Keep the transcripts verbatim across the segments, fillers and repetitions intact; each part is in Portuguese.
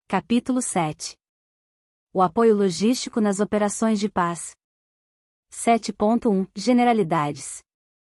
Capítulo sete. O apoio logístico nas operações de paz. sete ponto um Generalidades.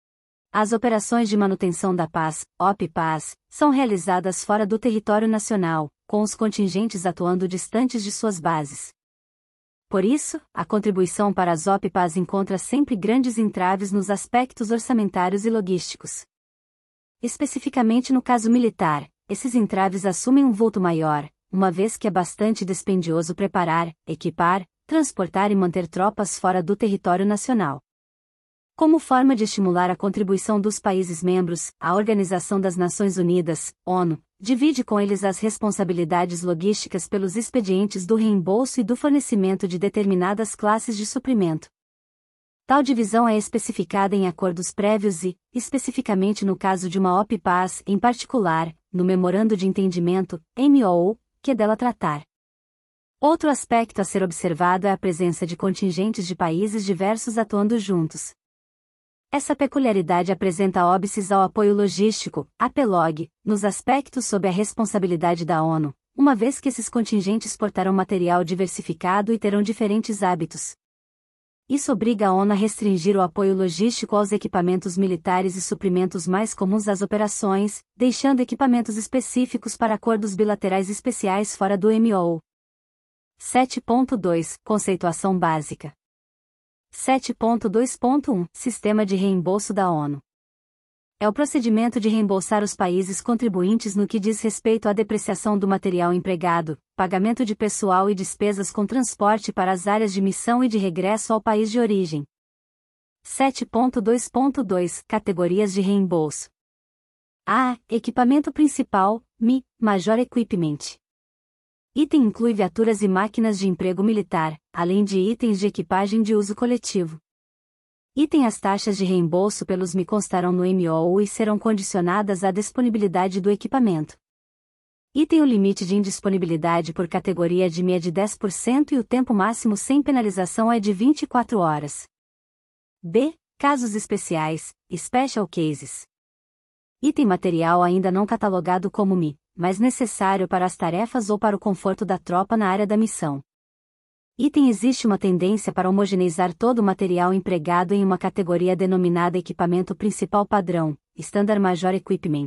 As operações de manutenção da paz, O P Paz, são realizadas fora do território nacional, com os contingentes atuando distantes de suas bases. Por isso, a contribuição para as O P Paz encontra sempre grandes entraves nos aspectos orçamentários e logísticos. Especificamente no caso militar, esses entraves assumem um vulto maior, uma vez que é bastante dispendioso preparar, equipar, transportar e manter tropas fora do território nacional. Como forma de estimular a contribuição dos países membros, a Organização das Nações Unidas, ONU, divide com eles as responsabilidades logísticas pelos expedientes do reembolso e do fornecimento de determinadas classes de suprimento. Tal divisão é especificada em acordos prévios e, especificamente no caso de uma O P Paz em particular, no Memorando de Entendimento, M O U, que dela tratar. Outro aspecto a ser observado é a presença de contingentes de países diversos atuando juntos. Essa peculiaridade apresenta óbices ao apoio logístico, A P L O G, nos aspectos sob a responsabilidade da ONU, uma vez que esses contingentes portarão material diversificado e terão diferentes hábitos. Isso obriga a ONU a restringir o apoio logístico aos equipamentos militares e suprimentos mais comuns às operações, deixando equipamentos específicos para acordos bilaterais especiais fora do M O U. sete ponto dois Conceituação básica. sete ponto dois ponto um Sistema de reembolso da ONU. É o procedimento de reembolsar os países contribuintes no que diz respeito à depreciação do material empregado, pagamento de pessoal e despesas com transporte para as áreas de missão e de regresso ao país de origem. sete ponto dois ponto dois Categorias de reembolso. A. Equipamento principal, M I, Major Equipment. Item inclui viaturas e máquinas de emprego militar, além de itens de equipagem de uso coletivo. Item As taxas de reembolso pelos M I constarão no M O U e serão condicionadas à disponibilidade do equipamento. Item O limite de indisponibilidade por categoria de M I é de dez por cento e o tempo máximo sem penalização é de vinte e quatro horas. B. Casos especiais, Special Cases. Item material ainda não catalogado como M I, mas necessário para as tarefas ou para o conforto da tropa na área da missão. Item Existe uma tendência para homogeneizar todo o material empregado em uma categoria denominada Equipamento Principal Padrão, Standard Major Equipment.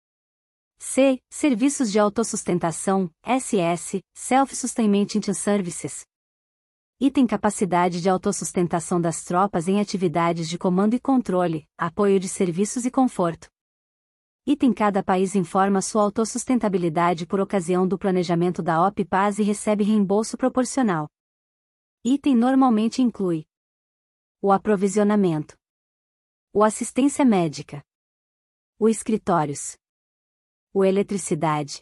C. Serviços de autossustentação, S S, Self-Sustainment Services. Item Capacidade de autossustentação das tropas em atividades de comando e controle, apoio de serviços e conforto. Item Cada país informa sua autossustentabilidade por ocasião do planejamento da O P Paz e recebe reembolso proporcional. Item normalmente inclui o aprovisionamento, o assistência médica, o escritórios, o eletricidade,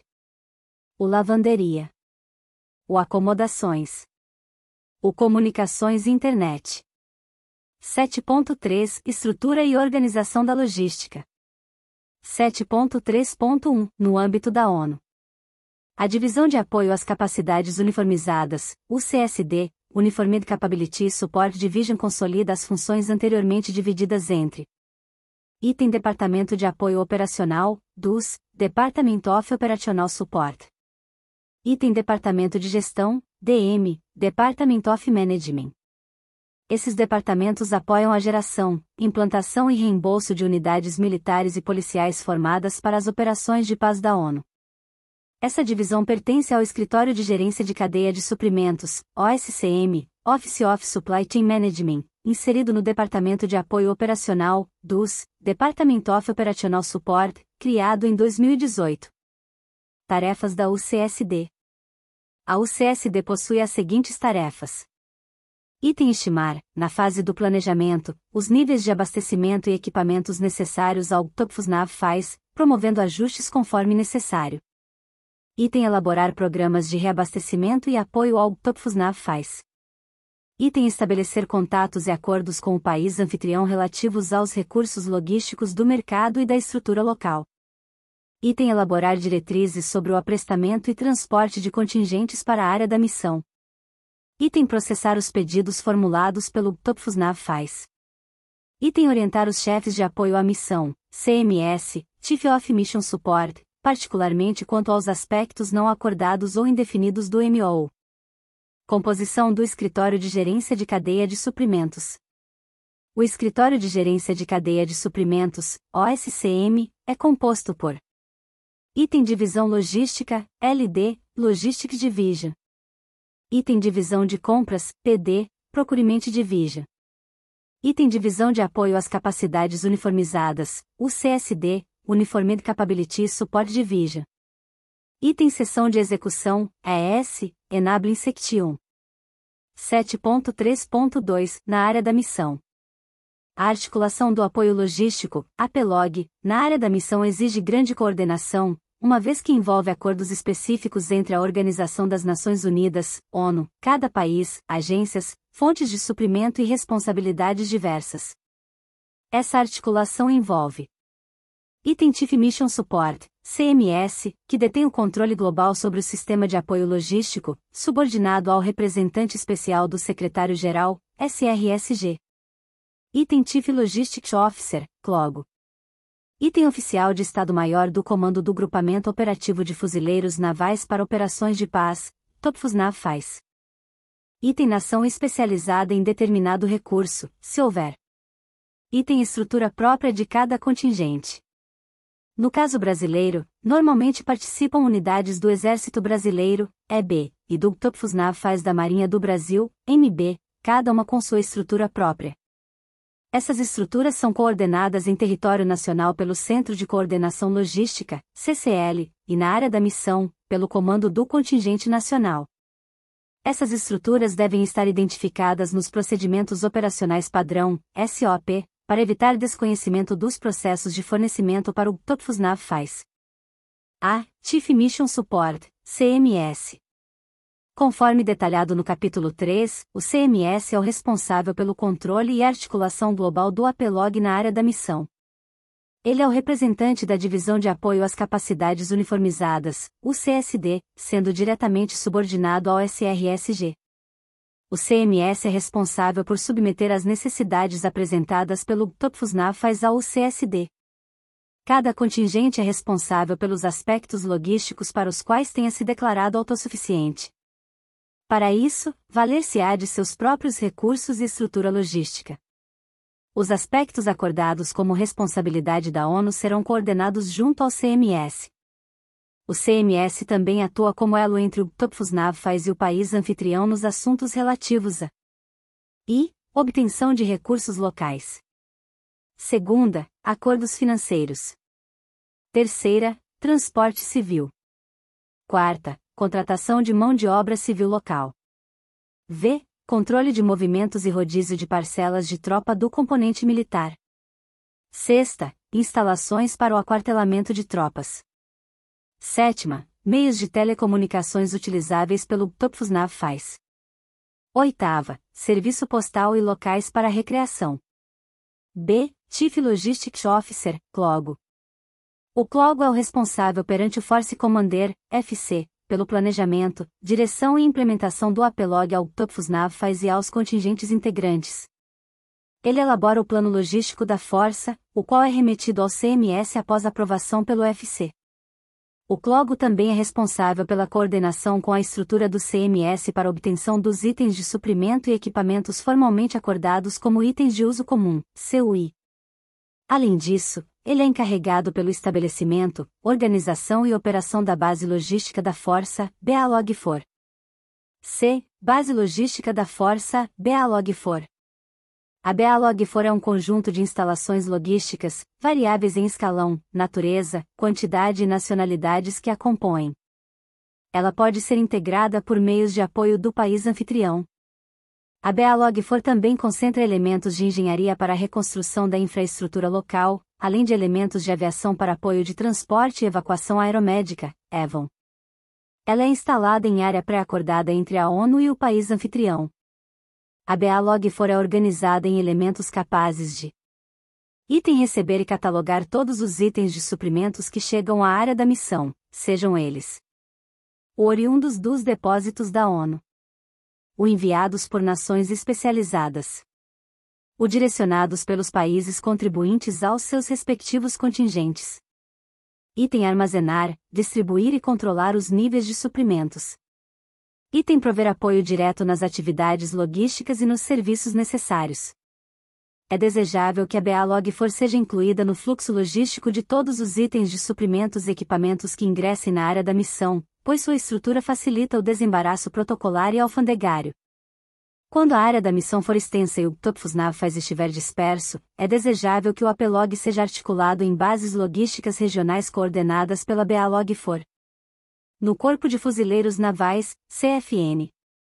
o lavanderia, o acomodações, o comunicações e internet. sete ponto três Estrutura e organização da logística. sete ponto três ponto um No âmbito da ONU. A divisão de apoio às capacidades uniformizadas, U C S D, Uniformed Capability Support Division consolida as funções anteriormente divididas entre Item Departamento de Apoio Operacional, D U S, Department of Operational Support. Item Departamento de Gestão, D M, Department of Management. Esses departamentos apoiam a geração, implantação e reembolso de unidades militares e policiais formadas para as operações de paz da ONU. Essa divisão pertence ao Escritório de Gerência de Cadeia de Suprimentos, O S C M, Office of Supply Chain Management, inserido no Departamento de Apoio Operacional, D U S, Department of Operational Support, criado em dois mil e dezoito. Tarefas da U C S D. A U C S D possui as seguintes tarefas. Item Estimar, na fase do planejamento, os níveis de abastecimento e equipamentos necessários ao T P F U S N A V faz, promovendo ajustes conforme necessário. Item Elaborar programas de reabastecimento e apoio ao T P F U S N A V faz. Item Estabelecer contatos e acordos com o país anfitrião relativos aos recursos logísticos do mercado e da estrutura local. Item Elaborar diretrizes sobre o aprestamento e transporte de contingentes para a área da missão. Item Processar os pedidos formulados pelo T P F U S N A V faz. Item Orientar os chefes de apoio à missão, C M S, Chief of Mission Support, particularmente quanto aos aspectos não acordados ou indefinidos do M O U. Composição do Escritório de Gerência de Cadeia de Suprimentos. O Escritório de Gerência de Cadeia de Suprimentos, O S C M, é composto por Item Divisão Logística, L D, Logistics Division. Item Divisão de Compras, P D, Procurement Division. Item Divisão de Apoio às Capacidades Uniformizadas, U C S D, Uniformed Capability Support Division. Item Seção de Execução, E S, Enabling Section. sete ponto três ponto dois, na área da missão. A articulação do apoio logístico, A P L O G, na área da missão exige grande coordenação, uma vez que envolve acordos específicos entre a Organização das Nações Unidas, ONU, cada país, agências, fontes de suprimento e responsabilidades diversas. Essa articulação envolve Item Chief Mission Support, C M S, que detém o controle global sobre o sistema de apoio logístico, subordinado ao representante especial do Secretário-Geral, S R S G. Item Chief Logistics Officer, C L O G. Item Oficial de Estado-Maior do Comando do Grupamento Operativo de Fuzileiros Navais para Operações de Paz, TOPFUSNAV F A I S. Item Nação Especializada em determinado recurso, se houver. Item Estrutura própria de cada contingente. No caso brasileiro, normalmente participam unidades do Exército Brasileiro, E B, e do TOPFUSNAV F A I S da Marinha do Brasil, M B, cada uma com sua estrutura própria. Essas estruturas são coordenadas em território nacional pelo Centro de Coordenação Logística, C C L, e na área da missão, pelo Comando do Contingente Nacional. Essas estruturas devem estar identificadas nos Procedimentos Operacionais Padrão, S O P, para evitar desconhecimento dos processos de fornecimento para o TOPFUSNAV F A I S. A. Chief Mission Support, C M S. Conforme detalhado no capítulo três, o C M S é o responsável pelo controle e articulação global do A P L O G na área da missão. Ele é o representante da Divisão de Apoio às Capacidades Uniformizadas, U C S D, sendo diretamente subordinado ao S R S G. O C M S é responsável por submeter as necessidades apresentadas pelo TOPFUSNAV F A I S ao U C S D. Cada contingente é responsável pelos aspectos logísticos para os quais tenha se declarado autossuficiente. Para isso, valer-se-á de seus próprios recursos e estrutura logística. Os aspectos acordados como responsabilidade da ONU serão coordenados junto ao C M S. O C M S também atua como elo entre o TOPFUSNAV F A I S e o país anfitrião nos assuntos relativos a I. Obtenção de recursos locais. Segunda, acordos financeiros. Terceira, transporte civil. Quarta, contratação de mão de obra civil local. V. Controle de movimentos e rodízio de parcelas de tropa do componente militar. Sexta, instalações para o aquartelamento de tropas. Sétima, meios de telecomunicações utilizáveis pelo TOPFUSNAV F A I S. Oitava, serviço postal e locais para recreação. B. Chief Logistics Officer, C L O G. O C L O G é o responsável perante o Force Commander, F C, pelo planejamento, direção e implementação do A P L O G ao TOPFUSNAV F A I S e aos contingentes integrantes. Ele elabora o plano logístico da força, o qual é remetido ao C M S após aprovação pelo F C. O C L O G também é responsável pela coordenação com a estrutura do C M S para obtenção dos itens de suprimento e equipamentos formalmente acordados como itens de uso comum, C U I. Além disso, ele é encarregado pelo estabelecimento, organização e operação da Base Logística da Força, B A L O G F O R. C. Base Logística da Força, B A L O G F O R. A B A L O G F O R é um conjunto de instalações logísticas, variáveis em escalão, natureza, quantidade e nacionalidades que a compõem. Ela pode ser integrada por meios de apoio do país anfitrião. A B A L O G F O R também concentra elementos de engenharia para a reconstrução da infraestrutura local, além de elementos de aviação para apoio de transporte e evacuação aeromédica, E V A M. Ela é instalada em área pré-acordada entre a ONU e o país anfitrião. A B A L O G F O R é organizada em elementos capazes de item receber e catalogar todos os itens de suprimentos que chegam à área da missão, sejam eles o oriundos dos depósitos da ONU, o enviados por nações especializadas, o direcionados pelos países contribuintes aos seus respectivos contingentes, Item armazenar, distribuir e controlar os níveis de suprimentos. Item prover apoio direto nas atividades logísticas e nos serviços necessários. É desejável que a B A Log quatro seja incluída no fluxo logístico de todos os itens de suprimentos e equipamentos que ingressem na área da missão, pois sua estrutura facilita o desembaraço protocolar e alfandegário. Quando a área da missão for extensa e o Topfusnavfaz estiver disperso, é desejável que o A P Log seja articulado em bases logísticas regionais coordenadas pela B A Log quatro. No Corpo de Fuzileiros Navais, C F N.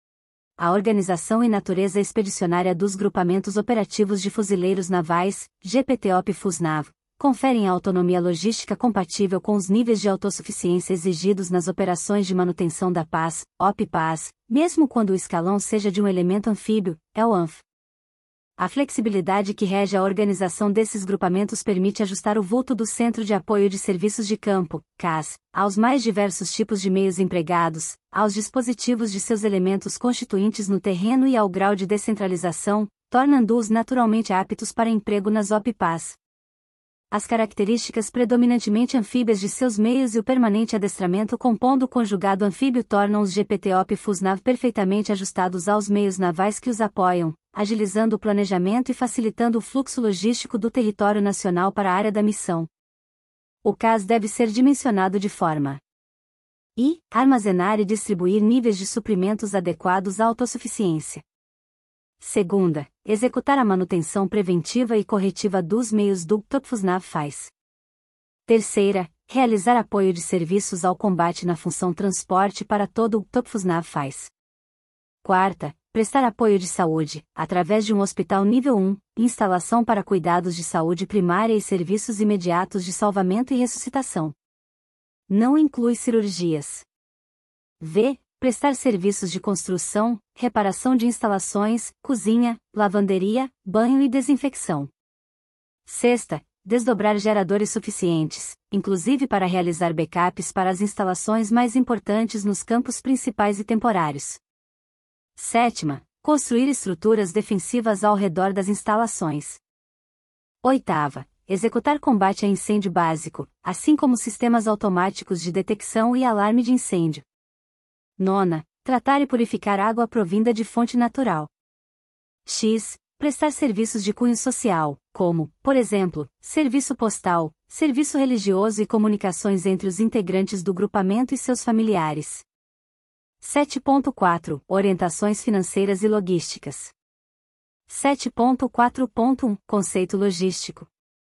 A organização e natureza expedicionária dos Grupamentos Operativos de Fuzileiros Navais, G P T O P Fusnav, conferem a autonomia logística compatível com os níveis de autossuficiência exigidos nas operações de manutenção da paz, O P-Paz, mesmo quando o escalão seja de um elemento anfíbio, é o A N F. A flexibilidade que rege a organização desses grupamentos permite ajustar o vulto do Centro de Apoio de Serviços de Campo, C A S, aos mais diversos tipos de meios empregados, aos dispositivos de seus elementos constituintes no terreno e ao grau de descentralização, tornando-os naturalmente aptos para emprego nas O P-Paz. As características predominantemente anfíbias de seus meios e o permanente adestramento compondo o conjugado anfíbio tornam os G P T O P Fusnav perfeitamente ajustados aos meios navais que os apoiam, agilizando o planejamento e facilitando o fluxo logístico do território nacional para a área da missão. O C A S deve ser dimensionado de forma I. Armazenar e distribuir níveis de suprimentos adequados à autossuficiência. Segunda, executar a manutenção preventiva e corretiva dos meios do Topfusnavfaz. Terceira, realizar apoio de serviços ao combate na função transporte para todo o Topfusnavfaz. Quarta, prestar apoio de saúde, através de um hospital nível um, instalação para cuidados de saúde primária e serviços imediatos de salvamento e ressuscitação. Não inclui cirurgias. V. Prestar serviços de construção, reparação de instalações, cozinha, lavanderia, banho e desinfecção. Sexta, desdobrar geradores suficientes, inclusive para realizar backups para as instalações mais importantes nos campos principais e temporários. Sétima, construir estruturas defensivas ao redor das instalações. Oitava, executar combate a incêndio básico, assim como sistemas automáticos de detecção e alarme de incêndio. Nona, tratar e purificar água provinda de fonte natural. X. Prestar serviços de cunho social, como, por exemplo, serviço postal, serviço religioso e comunicações entre os integrantes do grupamento e seus familiares. sete ponto quatro Orientações financeiras e logísticas. sete ponto quatro ponto um Conceito logístico.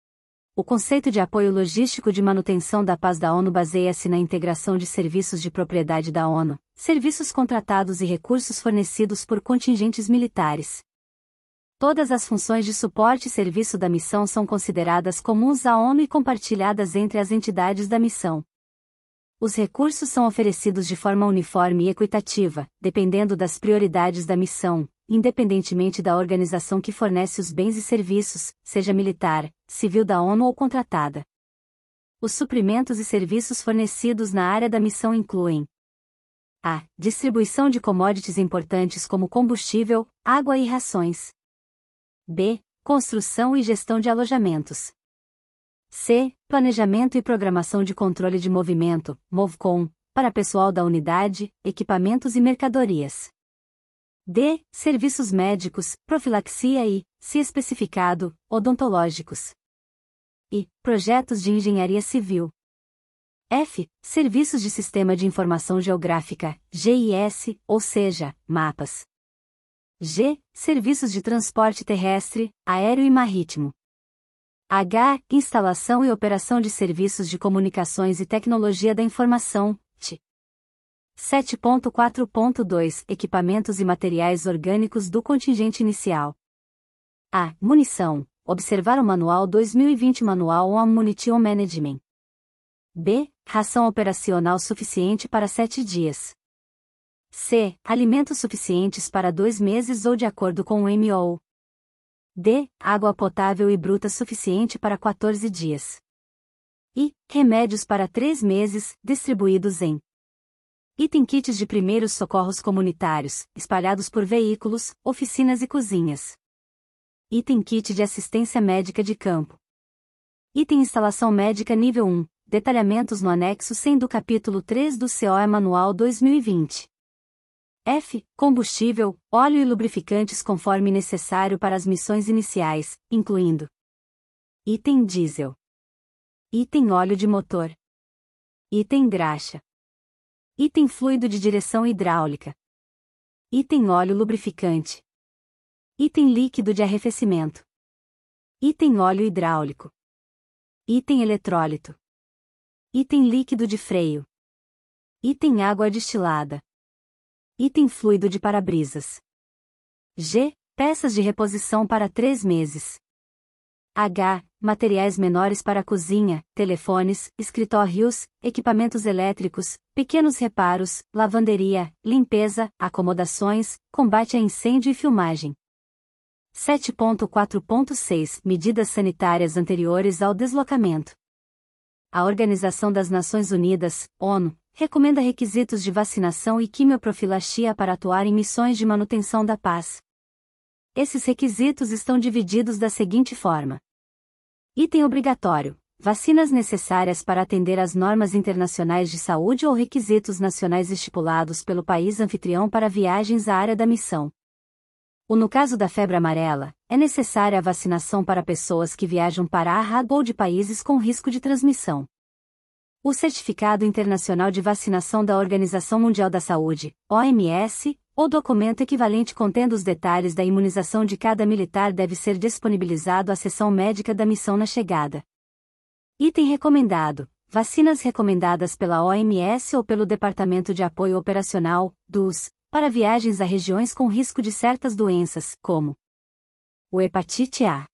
O conceito de apoio logístico de manutenção da paz da ONU baseia-se na integração de serviços de propriedade da ONU, serviços contratados e recursos fornecidos por contingentes militares. Todas as funções de suporte e serviço da missão são consideradas comuns à ONU e compartilhadas entre as entidades da missão. Os recursos são oferecidos de forma uniforme e equitativa, dependendo das prioridades da missão, independentemente da organização que fornece os bens e serviços, seja militar, civil da ONU ou contratada. Os suprimentos e serviços fornecidos na área da missão incluem a. Distribuição de commodities importantes como combustível, água e rações. B. Construção e gestão de alojamentos. C. Planejamento e programação de controle de movimento, MovCon, para pessoal da unidade, equipamentos e mercadorias. D. Serviços médicos, profilaxia e, se especificado, odontológicos. E. Projetos de engenharia civil. F. Serviços de Sistema de Informação Geográfica, G I S, ou seja, mapas. G. Serviços de transporte terrestre, aéreo e marítimo. H. Instalação e operação de serviços de comunicações e tecnologia da informação, T. sete ponto quatro ponto dois Equipamentos e materiais orgânicos do contingente inicial. A. Munição. Observar o Manual dois mil e vinte Manual on Ammunition Management. B. Ração operacional suficiente para sete dias. C. Alimentos suficientes para dois meses ou de acordo com o M O. D. Água potável e bruta suficiente para quatorze dias. E. Remédios para três meses, distribuídos em item kits de primeiros socorros comunitários, espalhados por veículos, oficinas e cozinhas. Item kit de assistência médica de campo. Item instalação médica nível um, detalhamentos no anexo cem do capítulo três do C O E Manual dois mil e vinte. F. Combustível, óleo e lubrificantes conforme necessário para as missões iniciais, incluindo item diesel, item óleo de motor, item graxa, item fluido de direção hidráulica, item óleo lubrificante, item líquido de arrefecimento, item óleo hidráulico, item eletrólito, item líquido de freio, item água destilada, item fluido de para-brisas. G. Peças de reposição para três meses. H. Materiais menores para cozinha, telefones, escritórios, equipamentos elétricos, pequenos reparos, lavanderia, limpeza, acomodações, combate a incêndio e filmagem. sete ponto quatro ponto seis Medidas sanitárias anteriores ao deslocamento. A Organização das Nações Unidas, ONU, recomenda requisitos de vacinação e quimioprofilaxia para atuar em missões de manutenção da paz. Esses requisitos estão divididos da seguinte forma. Item obrigatório: vacinas necessárias para atender às normas internacionais de saúde ou requisitos nacionais estipulados pelo país anfitrião para viagens à área da missão. Ou no caso da febre amarela, é necessária a vacinação para pessoas que viajam para a ou de países com risco de transmissão. O Certificado Internacional de Vacinação da Organização Mundial da Saúde, O M S, ou documento equivalente contendo os detalhes da imunização de cada militar deve ser disponibilizado à seção médica da missão na chegada. Item recomendado: vacinas recomendadas pela O M S ou pelo Departamento de Apoio Operacional, D U S, para viagens a regiões com risco de certas doenças, como o hepatite A,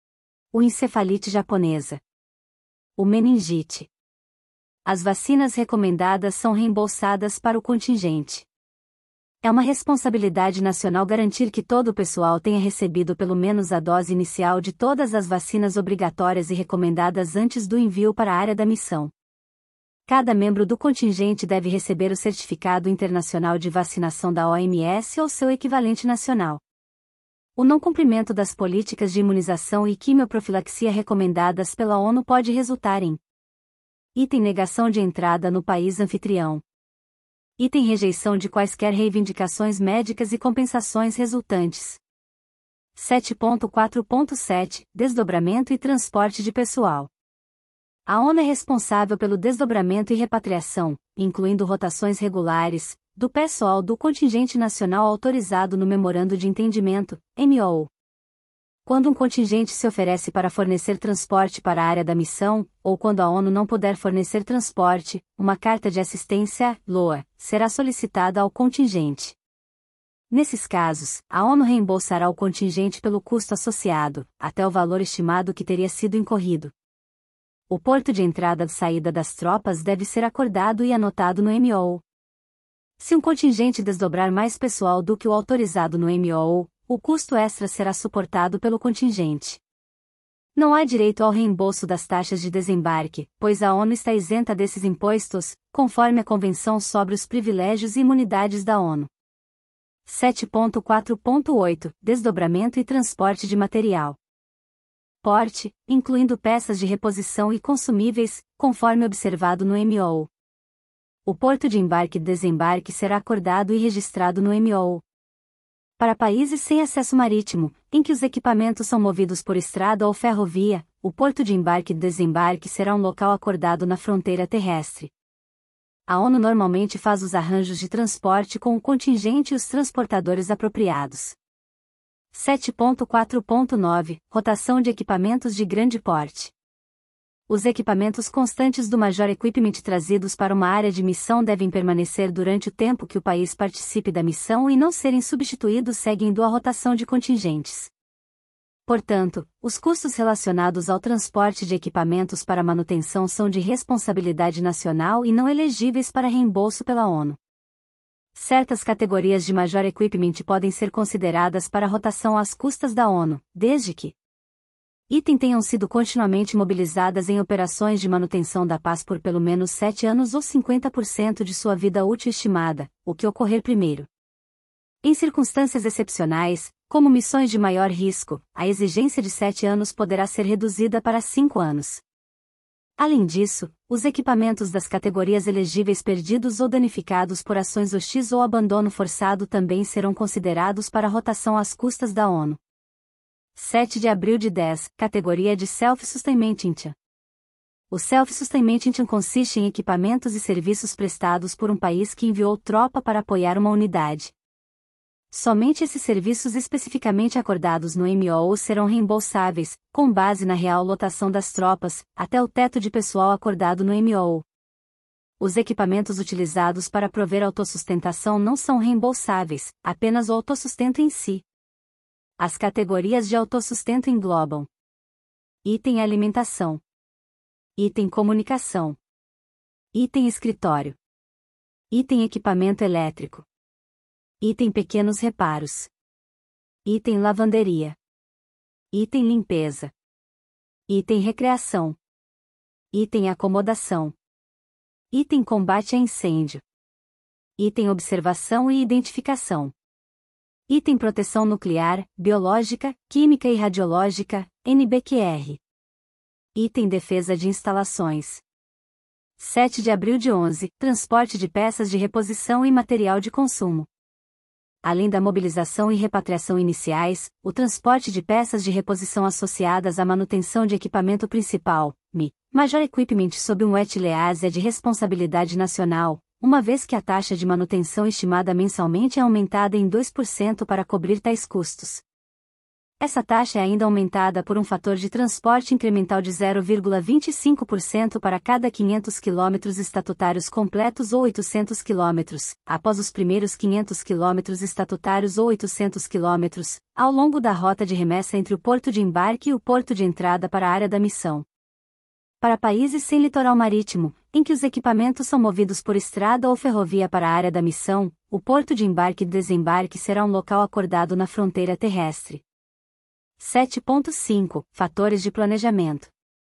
o encefalite japonesa, o meningite. As vacinas recomendadas são reembolsadas para o contingente. É uma responsabilidade nacional garantir que todo o pessoal tenha recebido pelo menos a dose inicial de todas as vacinas obrigatórias e recomendadas antes do envio para a área da missão. Cada membro do contingente deve receber o Certificado Internacional de Vacinação da O M S ou seu equivalente nacional. O não cumprimento das políticas de imunização e quimioprofilaxia recomendadas pela ONU pode resultar em item negação de entrada no país anfitrião. Item rejeição de quaisquer reivindicações médicas e compensações resultantes. sete ponto quatro ponto sete Desdobramento e transporte de pessoal. A ONU é responsável pelo desdobramento e repatriação, incluindo rotações regulares, do pessoal do contingente nacional autorizado no Memorando de Entendimento, M O U. Quando um contingente se oferece para fornecer transporte para a área da missão, ou quando a ONU não puder fornecer transporte, uma carta de assistência, L O A, será solicitada ao contingente. Nesses casos, a ONU reembolsará o contingente pelo custo associado, até o valor estimado que teria sido incorrido. O porto de entrada e saída das tropas deve ser acordado e anotado no M O U. Se um contingente desdobrar mais pessoal do que o autorizado no M O U, o custo extra será suportado pelo contingente. Não há direito ao reembolso das taxas de desembarque, pois a ONU está isenta desses impostos, conforme a Convenção sobre os Privilégios e Imunidades da ONU. sete ponto quatro ponto oito Desdobramento e transporte de material. Porte, incluindo peças de reposição e consumíveis, conforme observado no M O U. O porto de embarque e desembarque será acordado e registrado no M O U. Para países sem acesso marítimo, em que os equipamentos são movidos por estrada ou ferrovia, o porto de embarque e desembarque será um local acordado na fronteira terrestre. A ONU normalmente faz os arranjos de transporte com o contingente e os transportadores apropriados. sete ponto quatro ponto nove Rotação de equipamentos de grande porte. Os equipamentos constantes do Major Equipment trazidos para uma área de missão devem permanecer durante o tempo que o país participe da missão e não serem substituídos seguindo a rotação de contingentes. Portanto, os custos relacionados ao transporte de equipamentos para manutenção são de responsabilidade nacional e não elegíveis para reembolso pela ONU. Certas categorias de Major Equipment podem ser consideradas para rotação às custas da ONU, desde que item tenham sido continuamente mobilizadas em operações de manutenção da paz por pelo menos sete anos ou cinquenta por cento de sua vida útil estimada, o que ocorrer primeiro. Em circunstâncias excepcionais, como missões de maior risco, a exigência de sete anos poderá ser reduzida para cinco anos. Além disso, os equipamentos das categorias elegíveis perdidos ou danificados por ações hostis ou abandono forçado também serão considerados para rotação às custas da ONU. sete de abril de dez, categoria de Self-Sustainment. O Self-Sustainment consiste em equipamentos e serviços prestados por um país que enviou tropa para apoiar uma unidade. Somente esses serviços especificamente acordados no M O U serão reembolsáveis, com base na real lotação das tropas, até o teto de pessoal acordado no M O U. Os equipamentos utilizados para prover autossustentação não são reembolsáveis, apenas o autossustento em si. As categorias de autossustento englobam: item alimentação, item comunicação, item escritório, item equipamento elétrico, item pequenos reparos, item lavanderia, item limpeza, item recreação, item acomodação, item combate a incêndio, item observação e identificação, item proteção nuclear, biológica, química e radiológica, N B Q R, item defesa de instalações. sete de abril de onze, transporte de peças de reposição e material de consumo. Além da mobilização e repatriação iniciais, o transporte de peças de reposição associadas à manutenção de equipamento principal, M I, Major Equipment sob um wet lease é de responsabilidade nacional, uma vez que a taxa de manutenção estimada mensalmente é aumentada em dois por cento para cobrir tais custos. Essa taxa é ainda aumentada por um fator de transporte incremental de zero vírgula vinte e cinco por cento para cada quinhentos quilômetros estatutários completos ou oitocentos quilômetros, após os primeiros quinhentos quilômetros estatutários ou oitocentos quilômetros, ao longo da rota de remessa entre o porto de embarque e o porto de entrada para a área da missão. Para países sem litoral marítimo, em que os equipamentos são movidos por estrada ou ferrovia para a área da missão, o porto de embarque e desembarque será um local acordado na fronteira terrestre. sete ponto cinco Fatores de planejamento.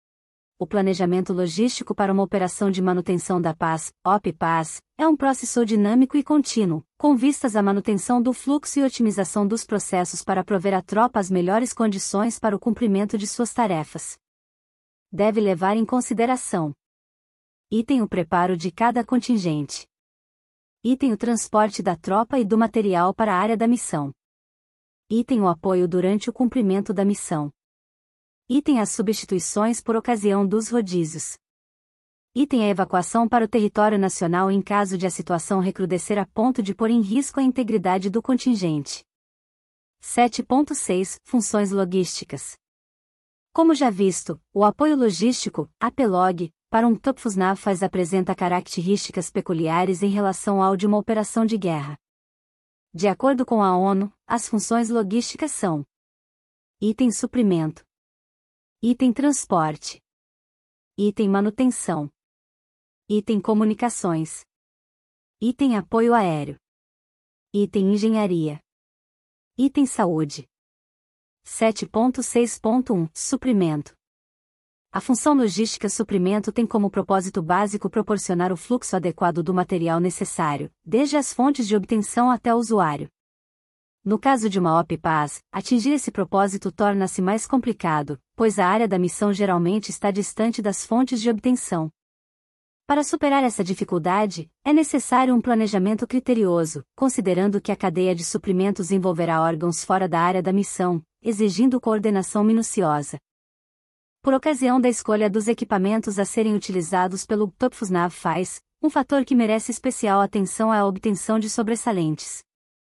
O planejamento logístico para uma operação de manutenção da paz, O P Paz, é um processo dinâmico e contínuo, com vistas à manutenção do fluxo e otimização dos processos para prover à tropa as melhores condições para o cumprimento de suas tarefas. Deve levar em consideração: item o preparo de cada contingente, item o transporte da tropa e do material para a área da missão, item o apoio durante o cumprimento da missão, item as substituições por ocasião dos rodízios, item a evacuação para o território nacional em caso de a situação recrudescer a ponto de pôr em risco a integridade do contingente. sete ponto seis Funções logísticas. Como já visto, o apoio logístico, A P L O G, para um Topfusnavfaz apresenta características peculiares em relação ao de uma operação de guerra. De acordo com a ONU, as funções logísticas são: item suprimento, item transporte, item manutenção, item comunicações, item apoio aéreo, item engenharia, item saúde. sete ponto seis ponto um Suprimento. A função logística suprimento tem como propósito básico proporcionar o fluxo adequado do material necessário, desde as fontes de obtenção até o usuário. No caso de uma O P Paz, atingir esse propósito torna-se mais complicado, pois a área da missão geralmente está distante das fontes de obtenção. Para superar essa dificuldade, é necessário um planejamento criterioso, considerando que a cadeia de suprimentos envolverá órgãos fora da área da missão, exigindo coordenação minuciosa. Por ocasião da escolha dos equipamentos a serem utilizados pelo Topfusnavfaz, um fator que merece especial atenção é a obtenção de sobressalentes.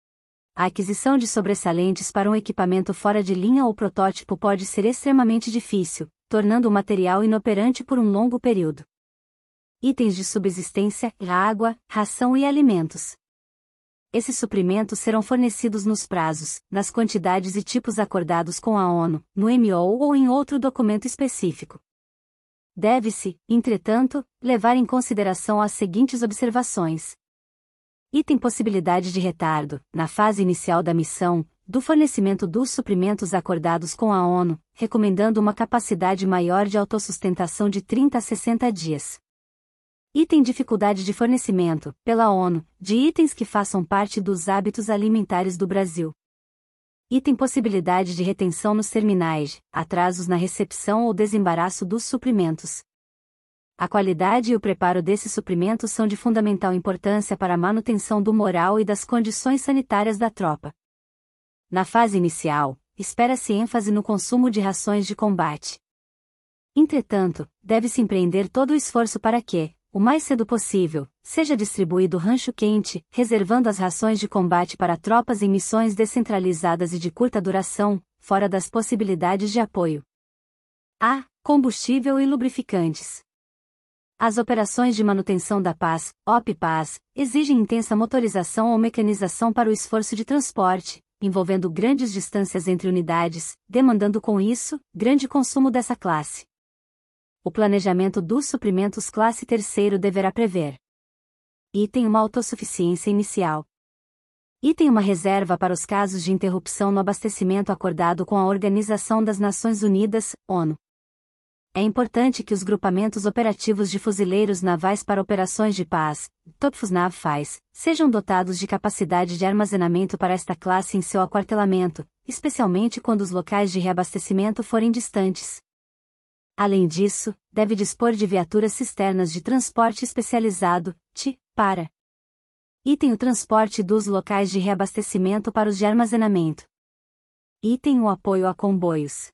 A aquisição de sobressalentes para um equipamento fora de linha ou protótipo pode ser extremamente difícil, tornando o material inoperante por um longo período. Itens de subsistência, água, ração e alimentos. Esses suprimentos serão fornecidos nos prazos, nas quantidades e tipos acordados com a ONU, no M O U ou em outro documento específico. Deve-se, entretanto, levar em consideração as seguintes observações. Item possibilidade de retardo, na fase inicial da missão, do fornecimento dos suprimentos acordados com a ONU, recomendando uma capacidade maior de autossustentação de trinta a sessenta dias. Item dificuldade de fornecimento, pela ONU, de itens que façam parte dos hábitos alimentares do Brasil. Item possibilidade de retenção nos terminais, atrasos na recepção ou desembaraço dos suprimentos. A qualidade e o preparo desses suprimentos são de fundamental importância para a manutenção do moral e das condições sanitárias da tropa. Na fase inicial, espera-se ênfase no consumo de rações de combate. Entretanto, deve-se empreender todo o esforço para que, o mais cedo possível, seja distribuído rancho quente, reservando as rações de combate para tropas em missões descentralizadas e de curta duração, fora das possibilidades de apoio. A. Combustível e lubrificantes. As operações de manutenção da paz, O P-Paz, exigem intensa motorização ou mecanização para o esforço de transporte, envolvendo grandes distâncias entre unidades, demandando com isso, grande consumo dessa classe. O planejamento dos suprimentos classe terceiro deverá prever: item uma autossuficiência inicial. Item uma reserva para os casos de interrupção no abastecimento acordado com a Organização das Nações Unidas, ONU. É importante que os grupamentos operativos de fuzileiros navais para operações de paz, TOPFUSNAV-FAIS, sejam dotados de capacidade de armazenamento para esta classe em seu aquartelamento, especialmente quando os locais de reabastecimento forem distantes. Além disso, deve dispor de viaturas cisternas de transporte especializado, T, para item o transporte dos locais de reabastecimento para os de armazenamento. Item o apoio a comboios.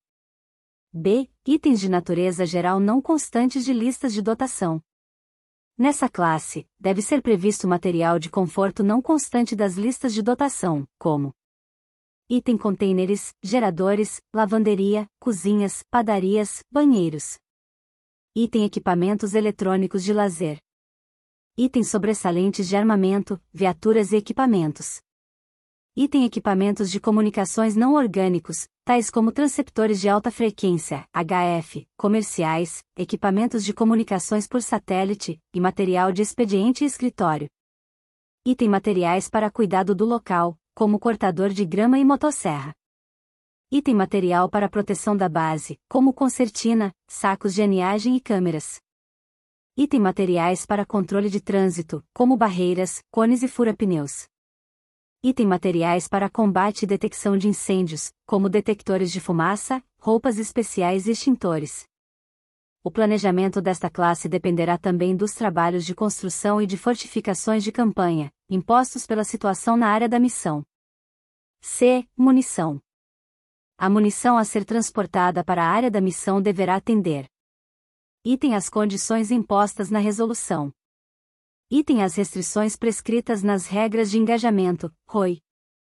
B. Itens de natureza geral não constantes de listas de dotação. Nessa classe, deve ser previsto material de conforto não constante das listas de dotação, como item contêineres, geradores, lavanderia, cozinhas, padarias, banheiros. Item equipamentos eletrônicos de lazer. Item sobressalentes de armamento, viaturas e equipamentos. Item equipamentos de comunicações não orgânicos, tais como transceptores de alta frequência, H F, comerciais, equipamentos de comunicações por satélite, e material de expediente e escritório. Item materiais para cuidado do local, como cortador de grama e motosserra. Item material para proteção da base, como concertina, sacos de aninhagem e câmeras. Item materiais para controle de trânsito, como barreiras, cones e fura-pneus. Item materiais para combate e detecção de incêndios, como detectores de fumaça, roupas especiais e extintores. O planejamento desta classe dependerá também dos trabalhos de construção e de fortificações de campanha, impostos pela situação na área da missão. C. Munição. A munição a ser transportada para a área da missão deverá atender: item as condições impostas na resolução. Item as restrições prescritas nas regras de engajamento, R O I.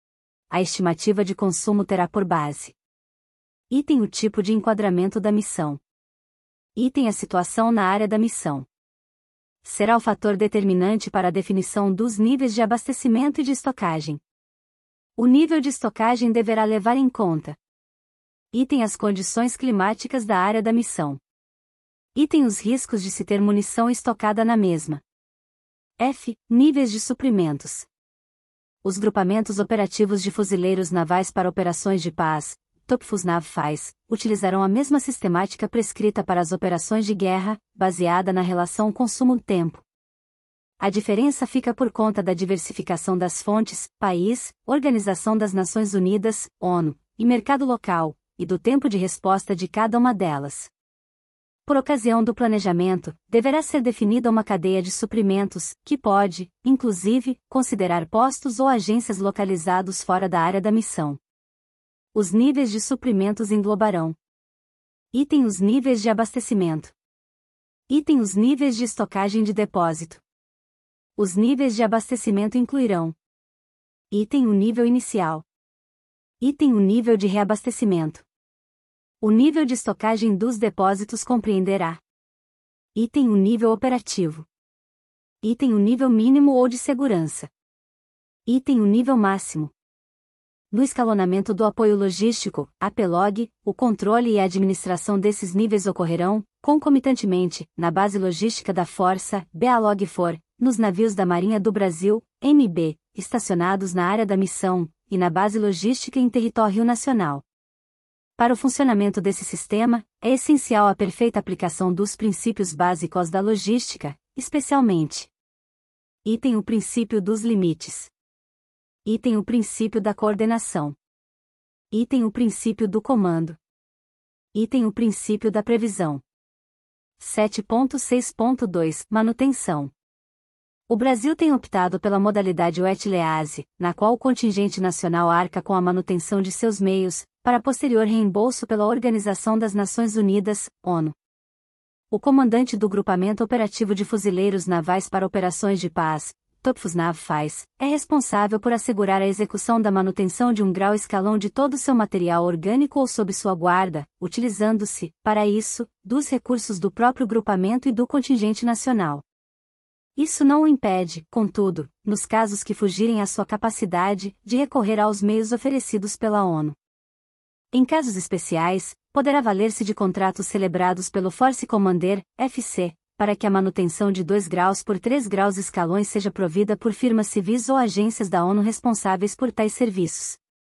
A estimativa de consumo terá por base: item o tipo de enquadramento da missão. Item a situação na área da missão. Será o fator determinante para a definição dos níveis de abastecimento e de estocagem. O nível de estocagem deverá levar em conta: item as condições climáticas da área da missão. Item os riscos de se ter munição estocada na mesma. F. Níveis de suprimentos. Os grupamentos operativos de fuzileiros navais para operações de paz, TOPFUSNAV-FAIS, utilizarão a mesma sistemática prescrita para as operações de guerra, baseada na relação consumo-tempo. A diferença fica por conta da diversificação das fontes, país, Organização das Nações Unidas, ONU, e mercado local, e do tempo de resposta de cada uma delas. Por ocasião do planejamento, deverá ser definida uma cadeia de suprimentos, que pode, inclusive, considerar postos ou agências localizados fora da área da missão. Os níveis de suprimentos englobarão: item os níveis de abastecimento. Item os níveis de estocagem de depósito. Os níveis de abastecimento incluirão: item o nível inicial. Item o nível de reabastecimento. O nível de estocagem dos depósitos compreenderá: item o nível operativo. Item o nível mínimo ou de segurança. Item o nível máximo. No escalonamento do apoio logístico, A P LOG, o controle e a administração desses níveis ocorrerão, concomitantemente, na base logística da Força, B A LOG-FOR, nos navios da Marinha do Brasil, M B, estacionados na área da missão, e na base logística em território nacional. Para o funcionamento desse sistema, é essencial a perfeita aplicação dos princípios básicos da logística, especialmente: item o princípio dos limites. Item o princípio da coordenação. Item o princípio do comando. Item o princípio da previsão. sete ponto seis ponto dois Manutenção. O Brasil tem optado pela modalidade wet-lease, na qual o contingente nacional arca com a manutenção de seus meios, para posterior reembolso pela Organização das Nações Unidas, ONU. O comandante do Grupamento Operativo de Fuzileiros Navais para Operações de Paz, TOPFUSNAV-FAS, é responsável por assegurar a execução da manutenção de um grau escalão de todo o seu material orgânico ou sob sua guarda, utilizando-se, para isso, dos recursos do próprio grupamento e do contingente nacional. Isso não o impede, contudo, nos casos que fugirem à sua capacidade, de recorrer aos meios oferecidos pela ONU. Em casos especiais, poderá valer-se de contratos celebrados pelo Force Commander, F C, para que a manutenção de dois graus por três graus escalões seja provida por firmas civis ou agências da ONU responsáveis por tais serviços.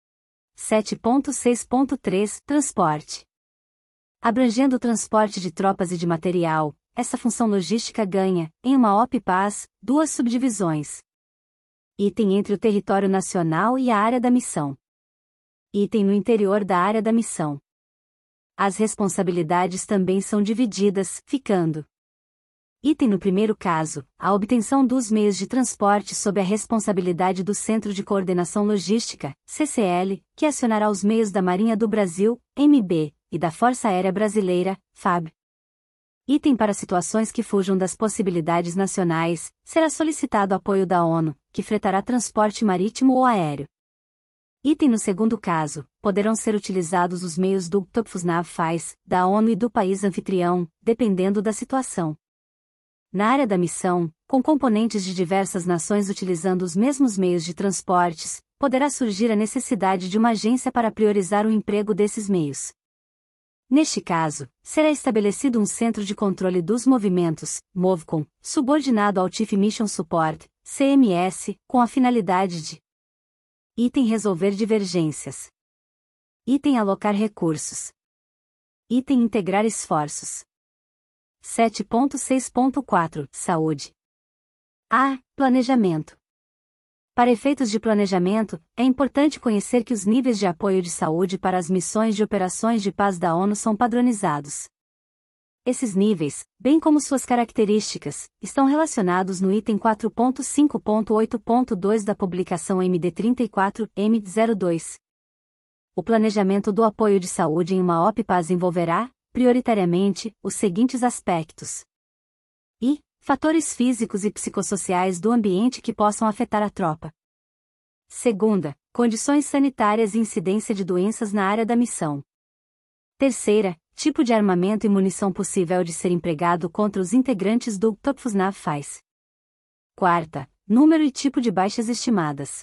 sete ponto seis ponto três Transporte. Abrangendo o transporte de tropas e de material, essa função logística ganha, em uma O P Paz, duas subdivisões. Item entre o território nacional e a área da missão. Item no interior da área da missão. As responsabilidades também são divididas, ficando. Item no primeiro caso, a obtenção dos meios de transporte sob a responsabilidade do Centro de Coordenação Logística, C C L, que acionará os meios da Marinha do Brasil, M B, e da Força Aérea Brasileira, F A B. Item para situações que fujam das possibilidades nacionais, será solicitado apoio da ONU, que fretará transporte marítimo ou aéreo. Item no segundo caso, poderão ser utilizados os meios do TOPFUSNAV-FAS, da ONU e do país anfitrião, dependendo da situação. Na área da missão, com componentes de diversas nações utilizando os mesmos meios de transportes, poderá surgir a necessidade de uma agência para priorizar o emprego desses meios. Neste caso, será estabelecido um Centro de Controle dos Movimentos, MOVCOM, subordinado ao Chief Mission Support, C M S, com a finalidade de: Item resolver divergências. Item alocar recursos. Item integrar esforços. sete ponto seis ponto quatro Saúde. A. Planejamento. Para efeitos de planejamento, é importante conhecer que os níveis de apoio de saúde para as missões de operações de paz da ONU são padronizados. Esses níveis, bem como suas características, estão relacionados no item quatro ponto cinco ponto oito ponto dois da publicação M D trinta e quatro M zero dois. O planejamento do apoio de saúde em uma O P Paz envolverá, prioritariamente, os seguintes aspectos. I. Fatores físicos e psicossociais do ambiente que possam afetar a tropa. Segunda, condições sanitárias e incidência de doenças na área da missão. Terceira, tipo de armamento e munição possível de ser empregado contra os integrantes do TOPFUSNAV-FAS. Quarta, número e tipo de baixas estimadas.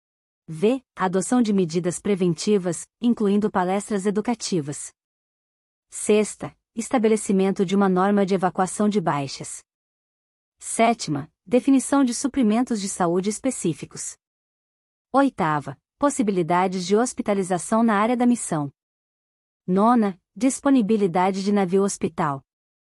V. Adoção de medidas preventivas, incluindo palestras educativas. Sexta, estabelecimento de uma norma de evacuação de baixas. Sétima, definição de suprimentos de saúde específicos. Oitava, possibilidades de hospitalização na área da missão. Nona, disponibilidade de navio-hospital.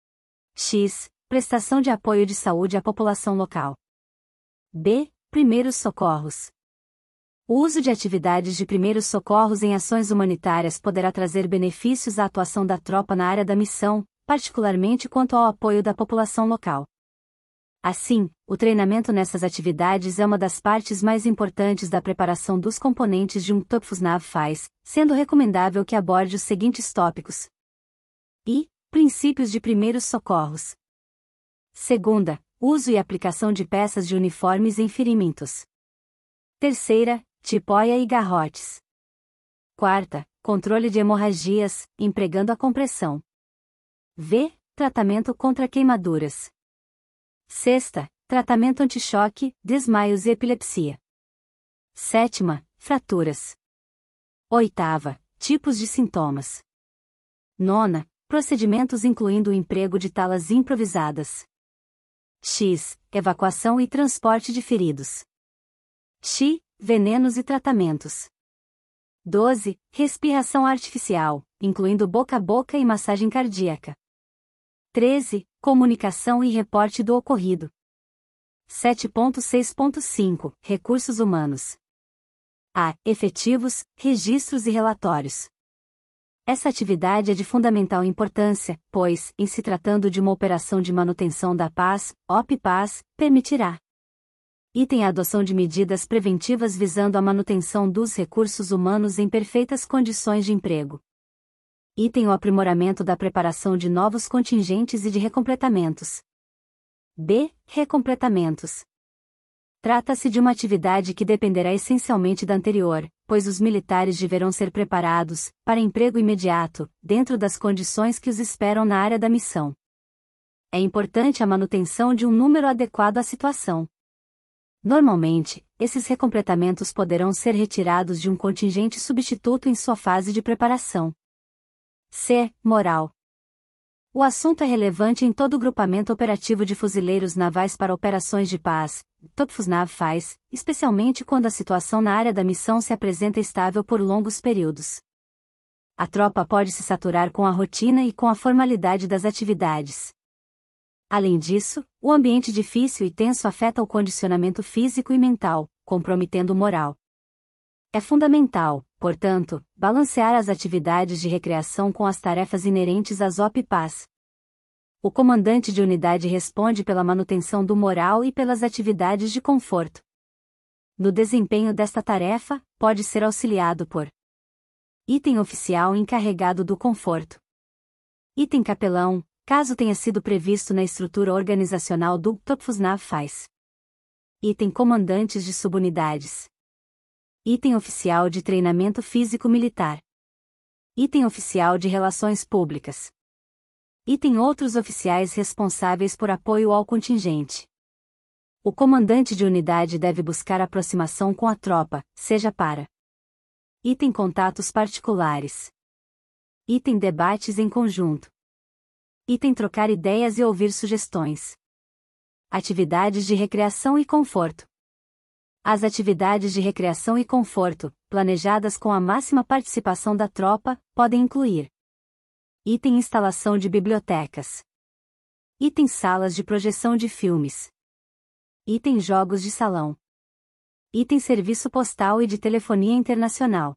X, prestação de apoio de saúde à população local. B, primeiros socorros. O uso de atividades de primeiros socorros em ações humanitárias poderá trazer benefícios à atuação da tropa na área da missão, particularmente quanto ao apoio da população local. Assim, o treinamento nessas atividades é uma das partes mais importantes da preparação dos componentes de um TOPFUSNAV-FAS, sendo recomendável que aborde os seguintes tópicos. I. Princípios de primeiros socorros. Segunda, uso e aplicação de peças de uniformes em ferimentos. Terceira, tipóia e garrotes. Quarta, controle de hemorragias, empregando a compressão. V. Tratamento contra queimaduras. Sexta, tratamento anti-choque, desmaios e epilepsia. Sétima, fraturas. Oitava, tipos de sintomas. Nona, procedimentos incluindo o emprego de talas improvisadas. X, evacuação e transporte de feridos. X, venenos e tratamentos. doze, respiração artificial, incluindo boca a boca e massagem cardíaca. treze, comunicação e reporte do ocorrido. sete ponto seis ponto cinco Recursos humanos. A. Efetivos, registros e relatórios. Essa atividade é de fundamental importância, pois, em se tratando de uma operação de manutenção da paz, O P Paz, permitirá Item a adoção de medidas preventivas visando a manutenção dos recursos humanos em perfeitas condições de emprego. Item o aprimoramento da preparação de novos contingentes e de recompletamentos. B. Recompletamentos. Trata-se de uma atividade que dependerá essencialmente da anterior, pois os militares deverão ser preparados, para emprego imediato, dentro das condições que os esperam na área da missão. É importante a manutenção de um número adequado à situação. Normalmente, esses recompletamentos poderão ser retirados de um contingente substituto em sua fase de preparação. C. Moral. O assunto é relevante em todo o grupamento operativo de fuzileiros navais para operações de paz, TOPFUSNAV faz, especialmente quando a situação na área da missão se apresenta estável por longos períodos. A tropa pode se saturar com a rotina e com a formalidade das atividades. Além disso, o ambiente difícil e tenso afeta o condicionamento físico e mental, comprometendo o moral. É fundamental, portanto, balancear as atividades de recreação com as tarefas inerentes às O P Paz. O comandante de unidade responde pela manutenção do moral e pelas atividades de conforto. No desempenho desta tarefa, pode ser auxiliado por item oficial encarregado do conforto. Item capelão, caso tenha sido previsto na estrutura organizacional do TOPFUSNAV faz. Item comandantes de subunidades. Item oficial de treinamento físico-militar. Item oficial de relações públicas. Item outros oficiais responsáveis por apoio ao contingente. O comandante de unidade deve buscar aproximação com a tropa, seja para item contatos particulares. Item debates em conjunto. Item trocar ideias e ouvir sugestões. Atividades de recreação e conforto. As atividades de recreação e conforto, planejadas com a máxima participação da tropa, podem incluir item instalação de bibliotecas. Item salas de projeção de filmes. Item jogos de salão. Item serviço postal e de telefonia internacional.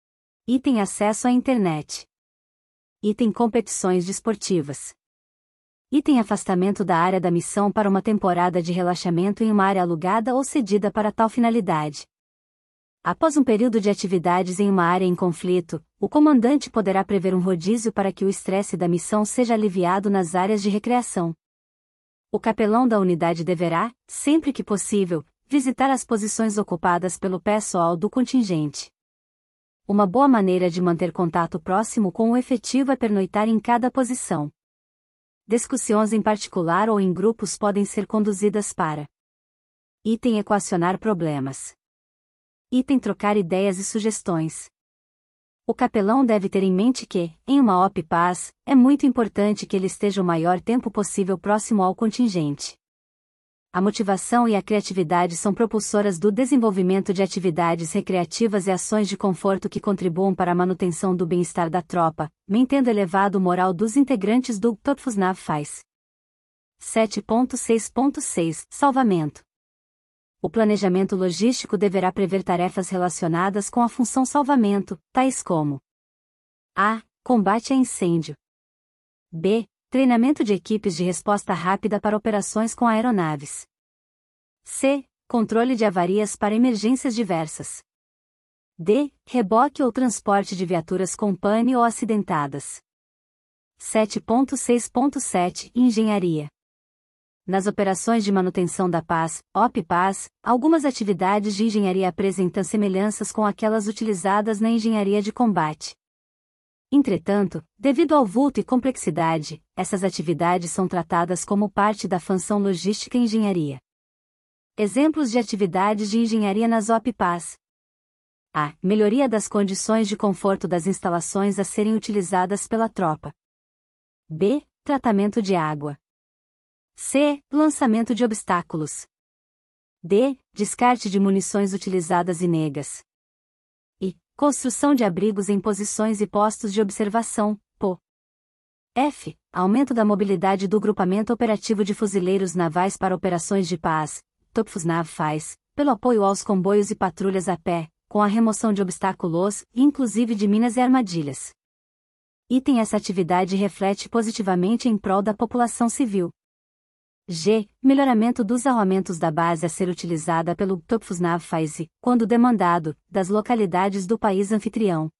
Item acesso à internet. Item competições desportivas. Item afastamento da área da missão para uma temporada de relaxamento em uma área alugada ou cedida para tal finalidade. Após um período de atividades em uma área em conflito, o comandante poderá prever um rodízio para que o estresse da missão seja aliviado nas áreas de recreação. O capelão da unidade deverá, sempre que possível, visitar as posições ocupadas pelo pessoal do contingente. Uma boa maneira de manter contato próximo com o efetivo é pernoitar em cada posição. Discussões em particular ou em grupos podem ser conduzidas para item equacionar problemas. Item trocar ideias e sugestões. O capelão deve ter em mente que, em uma O P Paz, é muito importante que ele esteja o maior tempo possível próximo ao contingente. A motivação e a criatividade são propulsoras do desenvolvimento de atividades recreativas e ações de conforto que contribuam para a manutenção do bem-estar da tropa, mantendo elevado o moral dos integrantes do TOPFUSNAV faz. sete ponto seis ponto seis Salvamento. O planejamento logístico deverá prever tarefas relacionadas com a função salvamento, tais como a. Combate a incêndio. B. Treinamento de equipes de resposta rápida para operações com aeronaves. C. Controle de avarias para emergências diversas. D. Reboque ou transporte de viaturas com pane ou acidentadas. sete ponto seis ponto sete Engenharia. Nas operações de manutenção da paz, O P Paz, algumas atividades de engenharia apresentam semelhanças com aquelas utilizadas na engenharia de combate. Entretanto, devido ao vulto e complexidade, essas atividades são tratadas como parte da função logística e engenharia. Exemplos de atividades de engenharia nas O P Paz. A. Melhoria das condições de conforto das instalações a serem utilizadas pela tropa. B. Tratamento de água. C. Lançamento de obstáculos. D. Descarte de munições utilizadas e negas. E. Construção de abrigos em posições e postos de observação, P O. F. Aumento da mobilidade do Grupamento Operativo de Fuzileiros Navais para Operações de Paz, TOPFUSNAV faz, pelo apoio aos comboios e patrulhas a pé, com a remoção de obstáculos, inclusive de minas e armadilhas. Item essa atividade reflete positivamente em prol da população civil. G. Melhoramento dos armamentos da base a ser utilizada pelo Topfusnavfaise, quando demandado, das localidades do país anfitrião.